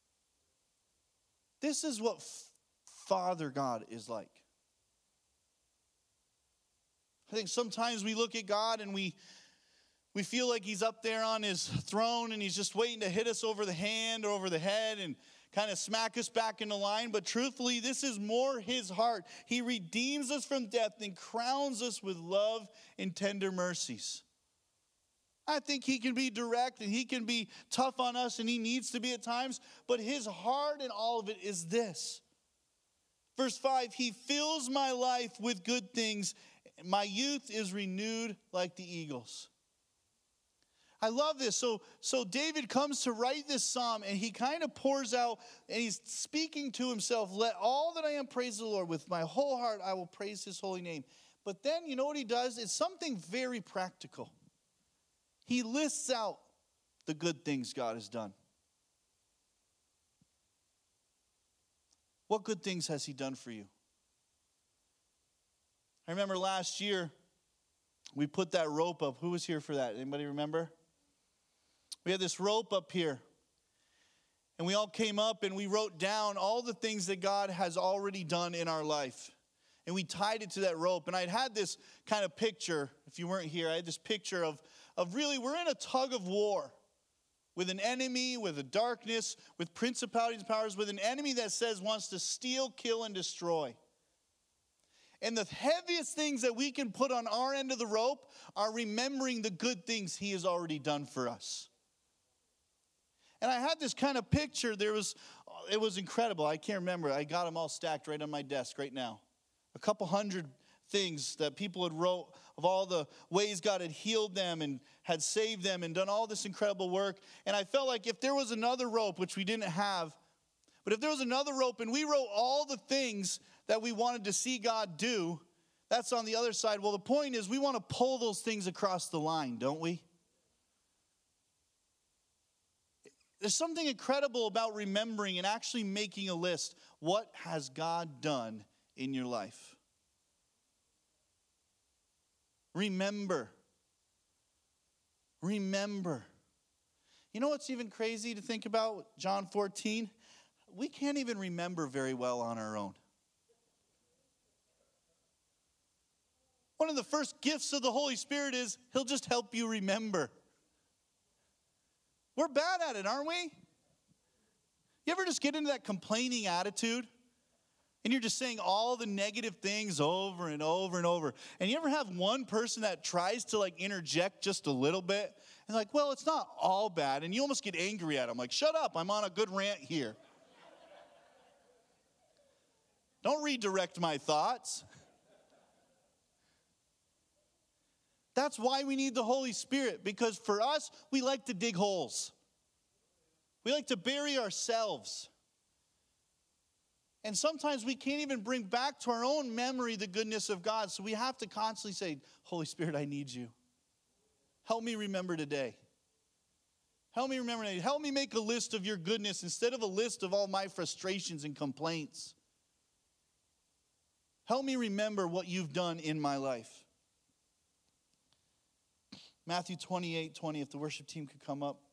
This is what Father God is like. I think sometimes we look at God and we feel like he's up there on his throne and he's just waiting to hit us over the hand or over the head and kind of smack us back into line. But truthfully, this is more his heart. He redeems us from death and crowns us with love and tender mercies. I think he can be direct and he can be tough on us and he needs to be at times. But his heart in all of it is this. Verse 5, he fills my life with good things. My youth is renewed like the eagles. I love this. So David comes to write this psalm and he kind of pours out and he's speaking to himself. Let all that I am praise the Lord. With my whole heart I will praise his holy name. But then you know what he does? It's something very practical. He lists out the good things God has done. What good things has he done for you? I remember last year we put that rope up. Who was here for that? Anybody remember? We had this rope up here. And we all came up and we wrote down all the things that God has already done in our life. And we tied it to that rope. And I'd had this kind of picture, if you weren't here, I had this picture of really we're in a tug of war with an enemy, with a darkness, with principalities and powers, with an enemy that says wants to steal, kill, and destroy. And the heaviest things that we can put on our end of the rope are remembering the good things he has already done for us. And I had this kind of picture. It was incredible. I can't remember. I got them all stacked right on my desk right now. A couple hundred things that people had wrote of all the ways God had healed them and had saved them and done all this incredible work. And I felt like if there was another rope, which we didn't have, but if there was another rope and we wrote all the things that we wanted to see God do, that's on the other side. Well, the point is we want to pull those things across the line, don't we? There's something incredible about remembering and actually making a list. What has God done in your life? Remember. Remember. You know what's even crazy to think about? John 14. We can't even remember very well on our own. One of the first gifts of the Holy Spirit is he'll just help you remember. We're bad at it, aren't we? You ever just get into that complaining attitude? And you're just saying all the negative things over and over and over. And you ever have one person that tries to like interject just a little bit? And like, well, it's not all bad. And you almost get angry at them. Like, shut up, I'm on a good rant here. Don't redirect my thoughts. That's why we need the Holy Spirit. Because for us, we like to dig holes. We like to bury ourselves. And sometimes we can't even bring back to our own memory the goodness of God. So we have to constantly say, Holy Spirit, I need you. Help me remember today. Help me remember today. Help me make a list of your goodness instead of a list of all my frustrations and complaints. Help me remember what you've done in my life. Matthew 28:20, if the worship team could come up.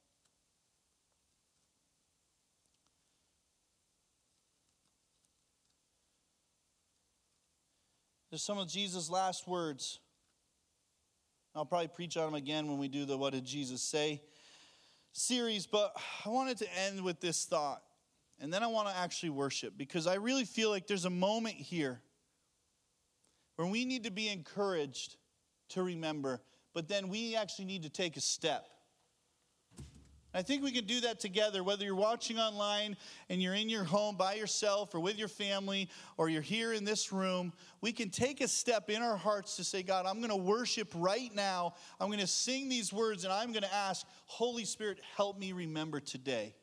There's some of Jesus' last words. I'll probably preach on them again when we do the What Did Jesus Say series, but I wanted to end with this thought. And then I want to actually worship, because I really feel like there's a moment here where we need to be encouraged to remember, but then we actually need to take a step. I think we can do that together, whether you're watching online and you're in your home by yourself or with your family, or you're here in this room. We can take a step in our hearts to say, God, I'm going to worship right now. I'm going to sing these words, and I'm going to ask, Holy Spirit, help me remember today.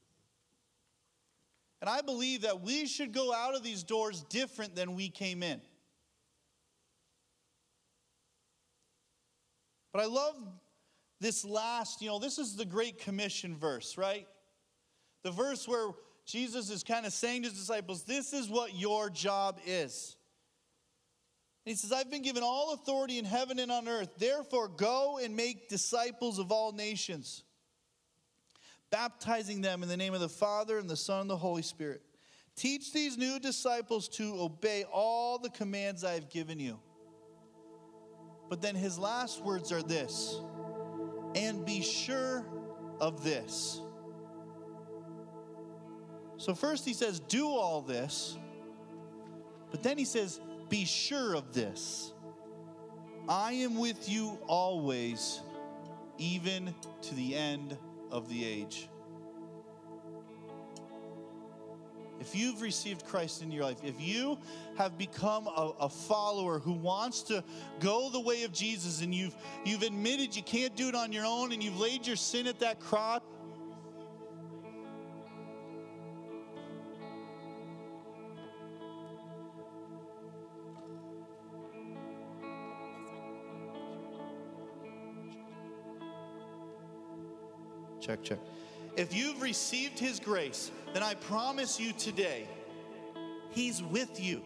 And I believe that we should go out of these doors different than we came in. But I love this last, this is the Great Commission verse, right? The verse where Jesus is kind of saying to his disciples, this is what your job is. And he says, I've been given all authority in heaven and on earth. Therefore, go and make disciples of all nations, baptizing them in the name of the Father and the Son and the Holy Spirit. Teach these new disciples to obey all the commands I have given you. But then his last words are this: and be sure of this. So first he says, do all this. But then he says, be sure of this: I am with you always, even to the end of the age. If you've received Christ in your life, if you have become a follower who wants to go the way of Jesus, and you've admitted you can't do it on your own, and you've laid your sin at that cross, check. If you've received his grace, then I promise you today, he's with you.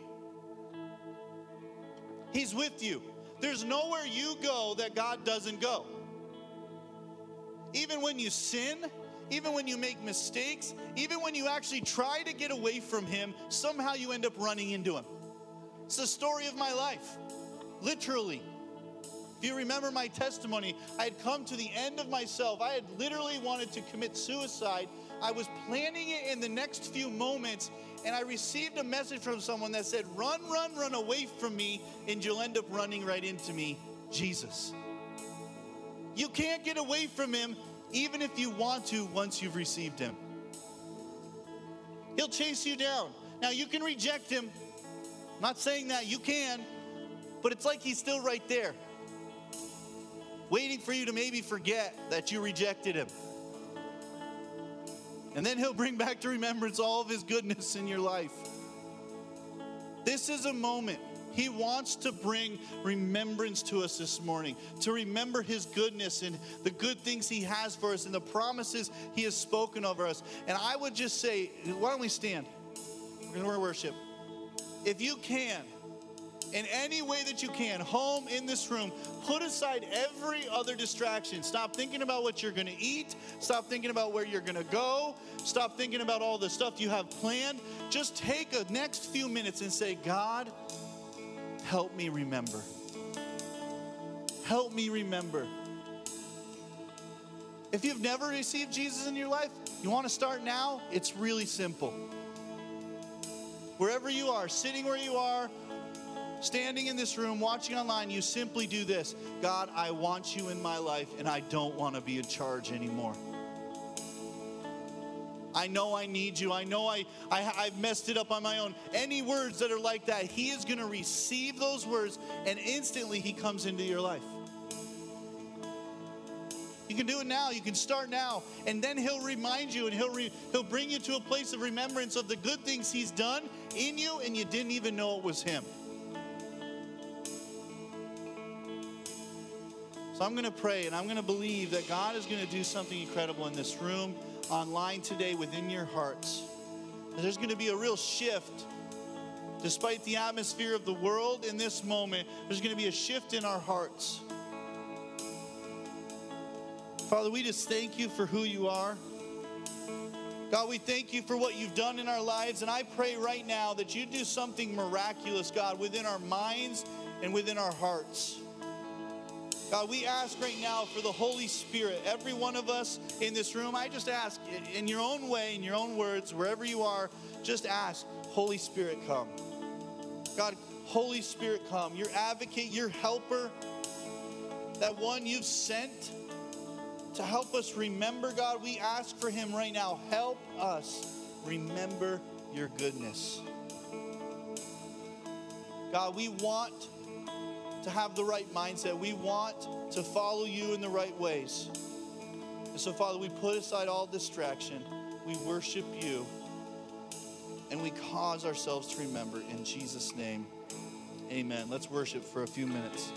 He's with you. There's nowhere you go that God doesn't go. Even when you sin, even when you make mistakes, even when you actually try to get away from him, somehow you end up running into him. It's the story of my life, literally. If you remember my testimony, I had come to the end of myself. I had literally wanted to commit suicide. I was planning it in the next few moments, and I received a message from someone that said, run away from me, and you'll end up running right into me, Jesus. You can't get away from him, even if you want to, once you've received him. He'll chase you down. Now, you can reject him. I'm not saying that. You can. But it's like he's still right there, waiting for you to maybe forget that you rejected him. And then he'll bring back to remembrance all of his goodness in your life. This is a moment. He wants to bring remembrance to us this morning, to remember his goodness and the good things he has for us and the promises he has spoken over us. And I would just say, why don't we stand? We're going to worship. If you can, in any way that you can, home, in this room, put aside every other distraction. Stop thinking about what you're going to eat. Stop thinking about where you're going to go. Stop thinking about all the stuff you have planned. Just take a next few minutes and say, God, help me remember. Help me remember. If you've never received Jesus in your life, you want to start now? It's really simple. wherever you are, sitting where you are, standing in this room, watching online, you simply do this. God, I want you in my life, and I don't want to be in charge anymore. I know I need you. I know I've messed it up on my own. Any words that are like that, he is going to receive those words, and instantly he comes into your life. You can do it now. You can start now. And then he'll remind you, and he'll bring you to a place of remembrance of the good things he's done in you, and you didn't even know it was him. So I'm going to pray, and I'm going to believe that God is going to do something incredible in this room, online today, within your hearts. There's going to be a real shift. Despite the atmosphere of the world in this moment, there's going to be a shift in our hearts. Father, we just thank you for who you are. God, we thank you for what you've done in our lives, and I pray right now that you do something miraculous, God, within our minds and within our hearts. God, we ask right now for the Holy Spirit, every one of us in this room. I just ask, in your own way, in your own words, wherever you are, just ask, Holy Spirit, come. God, Holy Spirit, come. Your advocate, your helper, that one you've sent to help us remember, God, we ask for him right now. Help us remember your goodness. God, we want to have the right mindset. We want to follow you in the right ways. And so, Father, we put aside all distraction. We worship you. And we cause ourselves to remember. In Jesus' name, amen. Let's worship for a few minutes.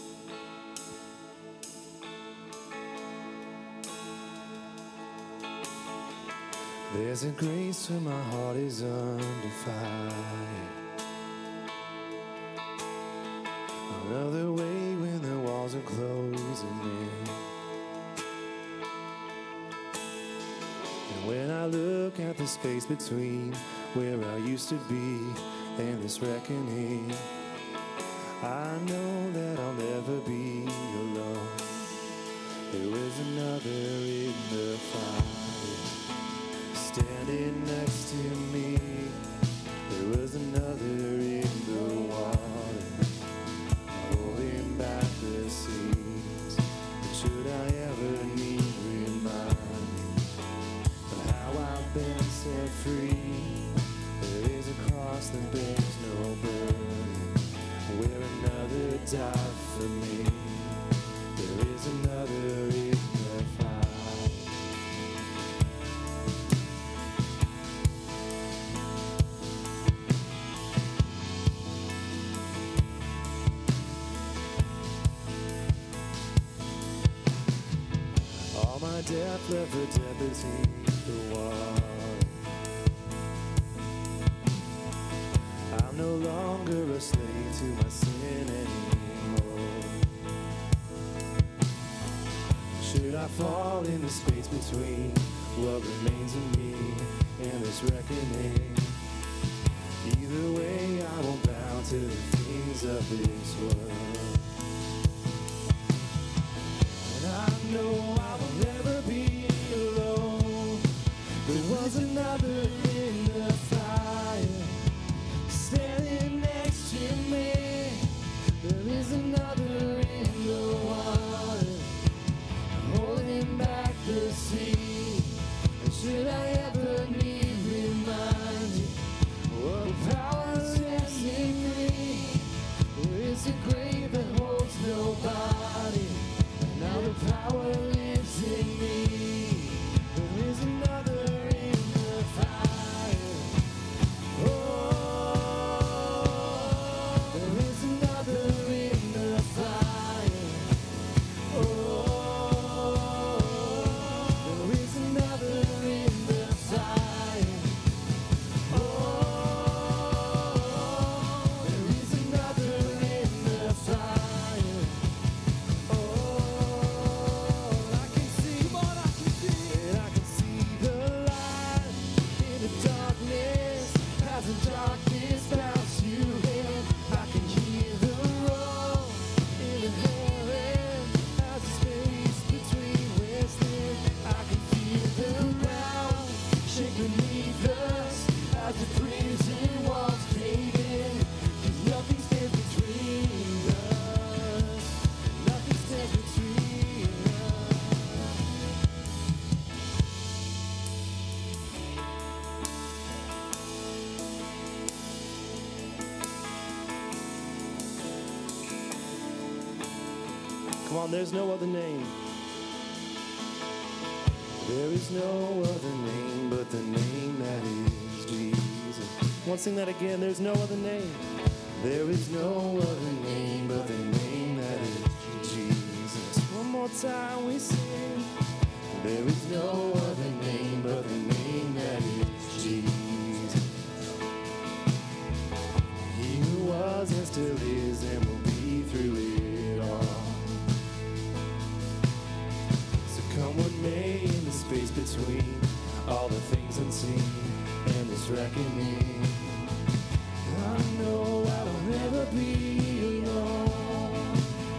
There's a grace when my heart is under fire. Another way when the walls are closing in. And when I look at the space between where I used to be and this reckoning, I know that I'll never be alone. There is another in the fire, standing next to me. There was another in the water, holding back the seas. But should I ever need reminding of how I've been set free, there is a cross that bears no burden, where another died for me. There is another in the fire. All my death left the dead beneath the water. I'm no longer a slave to my sin anymore. Should I fall in the space between what remains of me and this reckoning? Either way, I won't bow to the things of this world. And I know I will never be alone. There was another in the fire, standing next to me. There is another in the water, holding back the sea. And should I ever need reminding what the power sets in me, there is a grave that holds nobody, and now the power lives in me. There is another in the fire. Oh, there is another in the fire. Oh, there is another in the on, there's no other name. There is no other name but the name that is Jesus. Want to sing that again? There's no other name. There is no other name but the name that is Jesus. One more time we sing. There is no other name but the name that is Jesus. He who was and still is and will be through it all. So come what may in the space between all the things unseen and this reckoning. I know I will never be alone.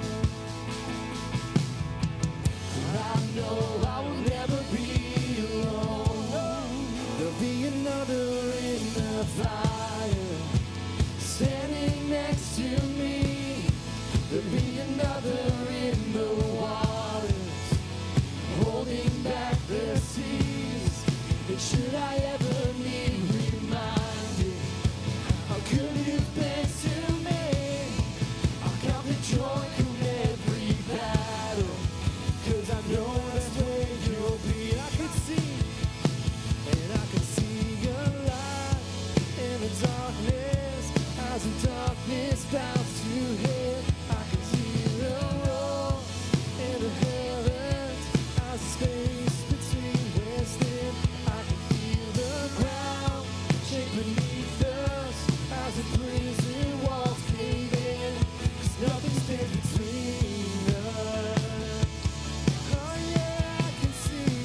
I know I will never be alone. There'll be another in the fire, standing next to me. There'll be another in the waters, holding back the seas. And should I ever need reminding, how good you've been to me, I'll count the joy from every battle, 'cause I know that's where you'll be. I can see, and I can see your light in the darkness, as the darkness bows to him. I can hear a roar in the heavens, as the space between west and I can feel the ground shake beneath us, as the prison walls cave in, 'cause nothing stands between us. Oh yeah, I can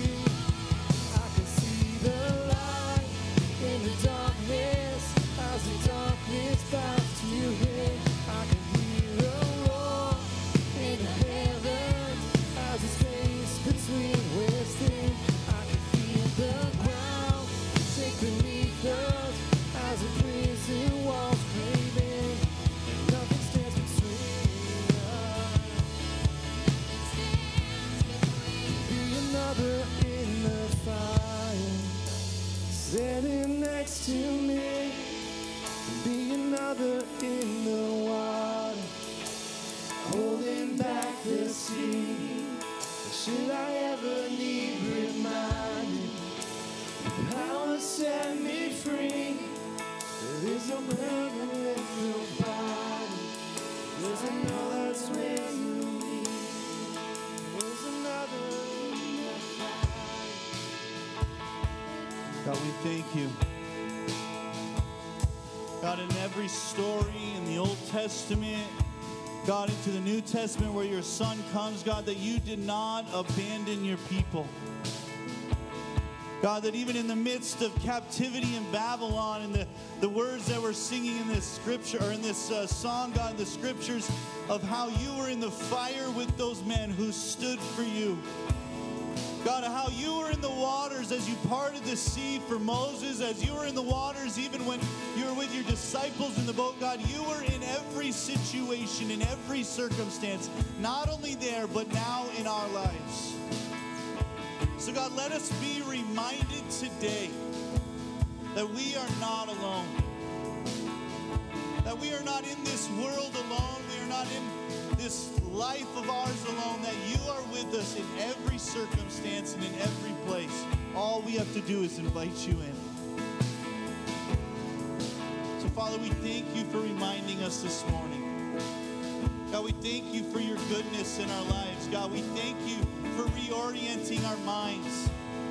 see the light in the darkness, as the darkness bows to him. I can hear a roar in the heavens, as the space between west and I can feel the ground shake beneath us, as the prison walls cave in, and nothing stands between us. Be another in the fire, standing next to me. Be another in the water, holding back the sea. Should I ever need reminding, power set me free. There is no burden with nobody. There's another that's where you lead. There's another in the fire. God, we thank you. God, in every story in the Old Testament, God, into the New Testament where your Son comes, God, that you did not abandon your people. God, that even in the midst of captivity in Babylon and the words that we're singing in this scripture, or in this song, God, in the scriptures of how you were in the fire with those men who stood for you. God, how you were in the waters as you parted the sea for Moses, as you were in the waters even when you were with your disciples in the boat. God, you were in every situation, in every circumstance, not only there, but now in our lives. So God, let us be reminded today that we are not alone. That we are not in this world alone. We are not in this life of ours alone. That you are with us in every circumstance and in every place. All we have to do is invite you in. So Father, we thank you for reminding us this morning. God, we thank you for your goodness in our lives. God, we thank you for reorienting our minds.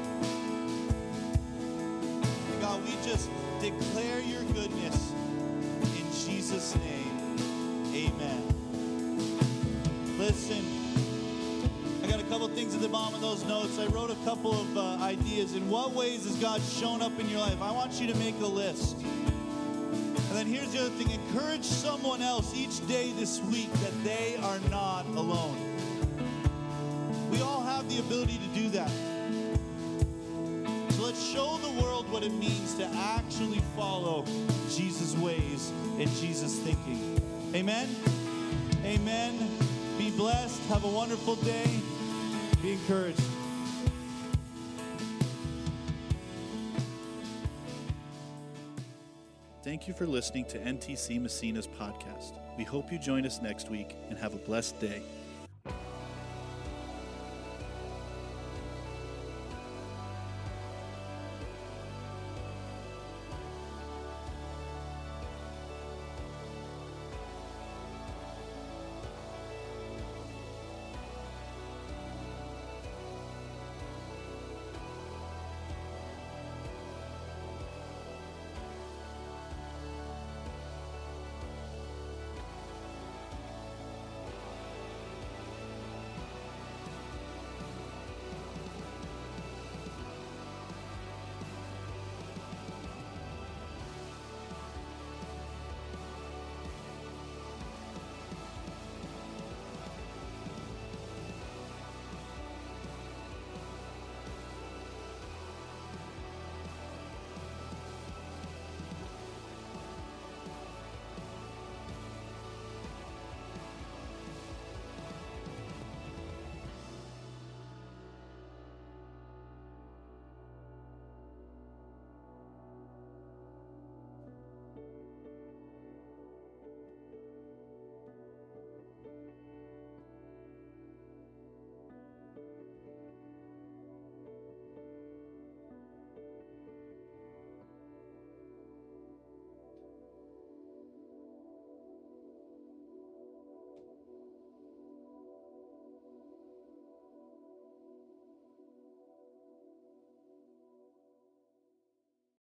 God, we just declare your goodness in Jesus' name. Amen. Listen, I got a couple things at the bottom of those notes. I wrote a couple of ideas. In what ways has God shown up in your life? I want you to make a list. And then here's the other thing. Encourage someone else each day this week that they are not alone. We all have the ability to do that. So let's show the world what it means to actually follow Jesus' ways and Jesus' thinking. Amen? Amen. Be blessed. Have a wonderful day. Be encouraged. Thank you for listening to NTC Messina's podcast. We hope you join us next week and have a blessed day.